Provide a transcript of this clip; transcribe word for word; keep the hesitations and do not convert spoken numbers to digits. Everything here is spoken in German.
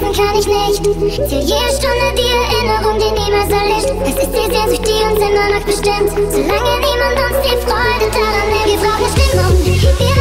vergessen kann ich nicht. Zähl jede Stunde die Erinnerung, die niemals erlischt. Es ist die Sehnsucht, die uns immer noch bestimmt. Solange niemand uns die Freude daran nimmt. Wir brauchen Stimmung, wir